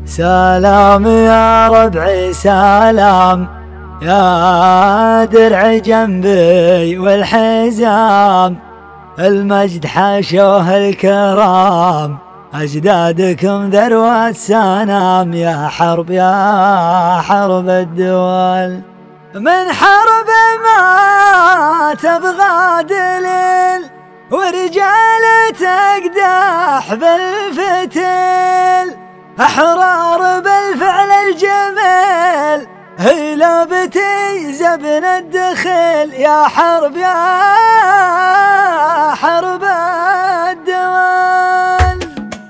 سلام يا ربعي سلام يا درع جنبي والحزام، المجد حاشوه الكرام، أجدادكم ذروة السنام. يا حرب يا حرب الدول، من حرب ما تبغى دليل، ورجال تقدح بالفتيل، أحرار بالفعل الجميل، هي لابتي زبن الدخيل. يا حرب يا حرب الدول،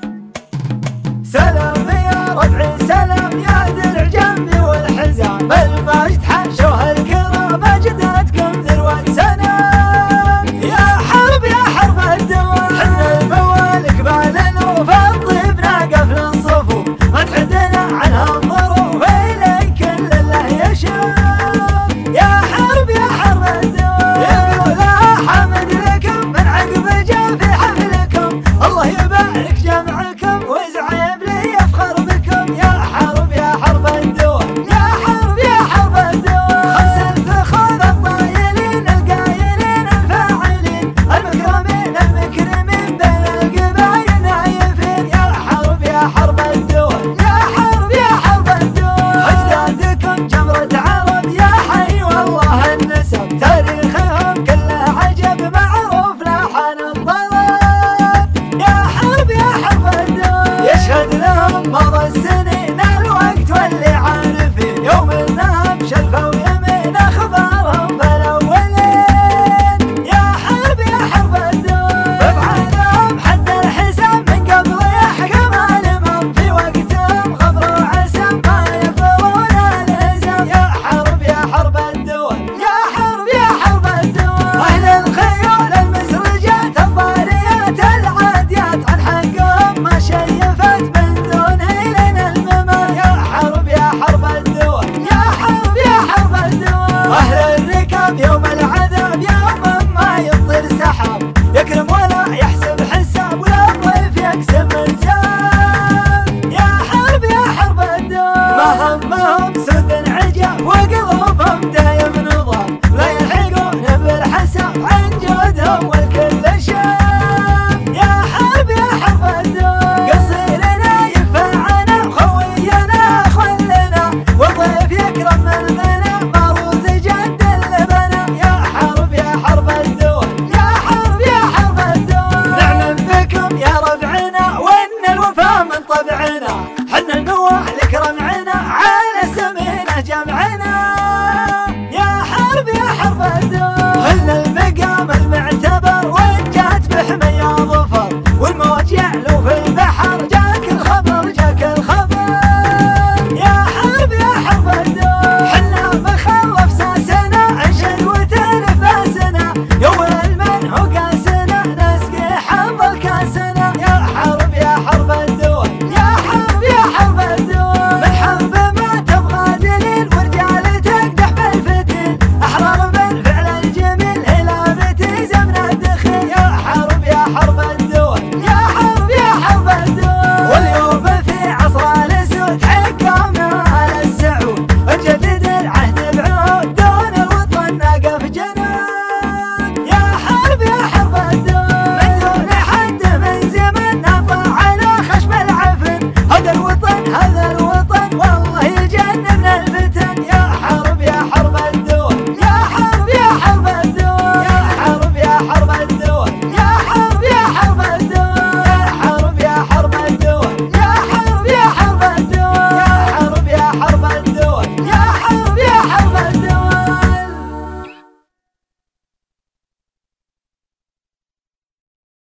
سلام يا ربعي سلام يا درع جنبي والحزام، المجد حاشوه الكرام، أجدادكم ذروة سنام. يا حرب الدول، حنا الموالك بالنا وفي ناقف للصفوف، ما تحدنا عنها الظروف، إليك كل الله يشوف. يا حرب الدول، يقولها حمد لكم من عقب جا في حفلكم، الله يبارك جمعكم ويزعيب لي يفخر بكم. يا حرب الدول، يا حرب الدول، خمس الفخور الطايلين القايلين الفاعلين، المكرمين المكرمين بين القبايل نايفين. يا حرب الدول، يا حرب الدول، أجدادكم جمرة عرب، يا حي والله النسب، تاريخهم كله عجب معروف لاحن الطلب. يا حرب الدول، يشهد لهم مضى السنين الوقت واللي عارفين، يوم انهم شلفوا يمين اخبارهم بالاولين. يا حرب الدول، بافعالهم حد الحساب من قبل يحكم الماضي، في وقتهم غبر وعسم ما يقبلون الهزم. يا حرب الدول، يا حرب الدول، اهل الخيول المسرجات الضاريات العاديات، عن حقهم ما شيفت من دون هيلين الممر. يا حرب الدول، يا حرب الدول، اهل الركاب يوم العذاب، يوم ما يطير سحاب، يكرم ولا يحسب حساب، ولا الضيف يقسم الجاب. يا حرب الدول، ما همهم سود عجاب، وقلوبهم دايم نظام، لا يلحقون بالحساب عن جودهم والكل شاف.